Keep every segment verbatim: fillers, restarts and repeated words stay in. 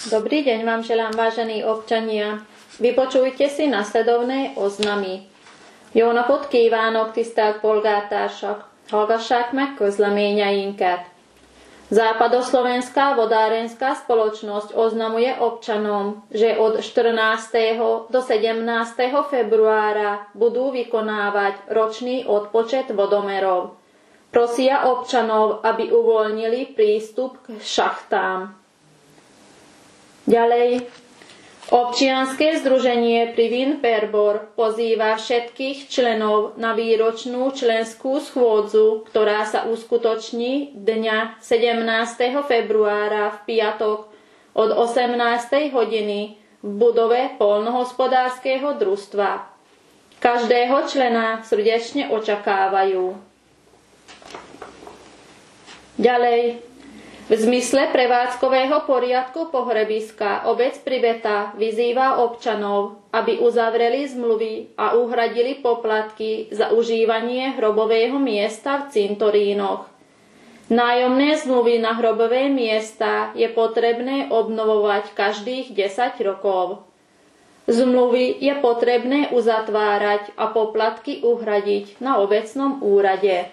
Dobrý deň vám želám, vážení občania. Vypočujte si nasledovné oznamy. Jó napot kívánok, tisztelt polgártársak! Hallgassák meg közleményeinket. Západoszlovenská vodárenská spoločnosť oznamuje občanom, že od štrnásteho do sedemnásteho februára budú vykonávať ročný odpočet vodomerov. Prosia občanov, aby uvoľnili prístup k šachtám. Ďalej, občianske združenie Privin Perbor pozýva všetkých členov na výročnú členskú schôdzu, ktorá sa uskutoční dňa sedemnásteho februára v piatok od osemnástej hodiny v budove poľnohospodárskeho družstva. Každého člena srdečne očakávajú. Ďalej, v zmysle prevádzkového poriadku pohrebiska obec Pribeta vyzýva občanov, aby uzavreli zmluvy a uhradili poplatky za užívanie hrobového miesta v cintorínoch. Nájomné zmluvy na hrobové miesta je potrebné obnovovať každých desať rokov. Zmluvy je potrebné uzatvárať a poplatky uhradiť na obecnom úrade.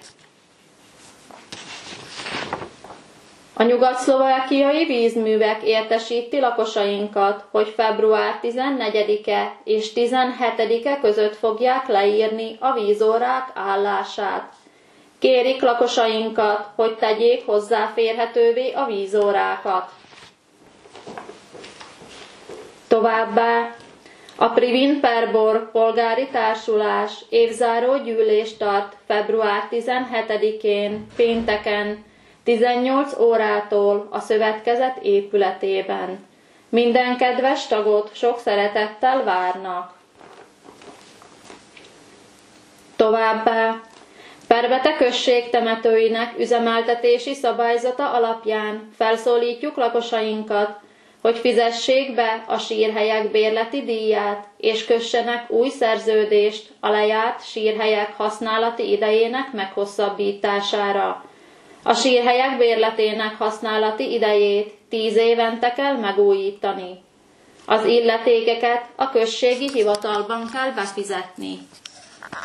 A nyugat-szlovákiai vízművek értesíti lakosainkat, hogy február tizennegyedike és tizenhetedike között fogják leírni a vízórák állását. Kérik lakosainkat, hogy tegyék hozzáférhetővé a vízórákat. Továbbá a Privin Perbor polgári társulás évzáró gyűlést tart február tizenhetedikén, pénteken, tizennyolc órától a szövetkezet épületében. Minden kedves tagot sok szeretettel várnak. Továbbá Perbete község temetőinek üzemeltetési szabályzata alapján felszólítjuk lakosainkat, hogy fizessék be a sírhelyek bérleti díját, és kössenek új szerződést a lejárt sírhelyek használati idejének meghosszabbítására. A sírhelyek bérletének használati idejét tíz évente kell megújítani. Az illetékeket a községi hivatalban kell befizetni.